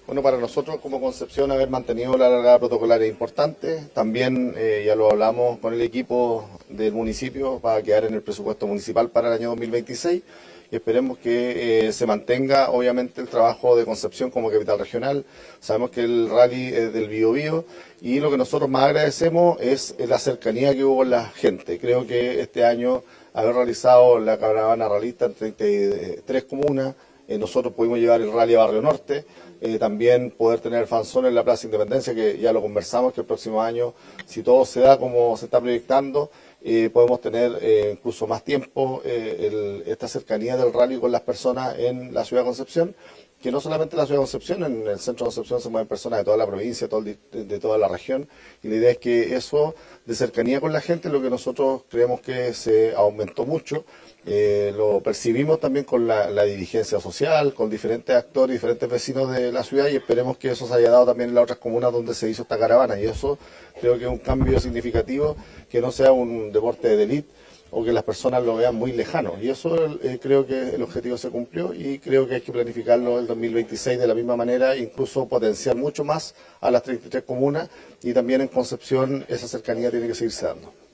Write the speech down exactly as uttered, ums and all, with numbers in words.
Bueno, para nosotros como Concepción haber mantenido la largada protocolar es importante. También eh, ya lo hablamos con el equipo del municipio, va a quedar en el presupuesto municipal para el año dos mil veintiséis y esperemos que eh, se mantenga obviamente el trabajo de Concepción como capital regional. Sabemos que el rally es del Biobío y lo que nosotros más agradecemos es la cercanía que hubo con la gente. Creo que este año haber realizado la caravana realista en treinta y tres comunas, Eh, nosotros pudimos llevar el rally a Barrio Norte, eh, también poder tener el fanzón en la Plaza Independencia, que ya lo conversamos, que el próximo año, si todo se da como se está proyectando, eh, podemos tener eh, incluso más tiempo eh, el, esta cercanía del rally con las personas en la ciudad de Concepción, que no solamente en la ciudad de Concepción, en el centro de Concepción se mueven personas de toda la provincia, todo el, de, de toda la región, y la idea es que eso de cercanía con la gente es lo que nosotros creemos que se aumentó mucho. Eh, lo percibimos también con la, la dirigencia social, con diferentes actores, diferentes vecinos de la ciudad, y esperemos que eso se haya dado también en las otras comunas donde se hizo esta caravana, y eso creo que es un cambio significativo, que no sea un deporte de élite o que las personas lo vean muy lejano, y eso eh, creo que el objetivo se cumplió y creo que hay que planificarlo el dos mil veintiséis de la misma manera, incluso potenciar mucho más a las treinta y tres comunas, y también en Concepción esa cercanía tiene que seguirse dando.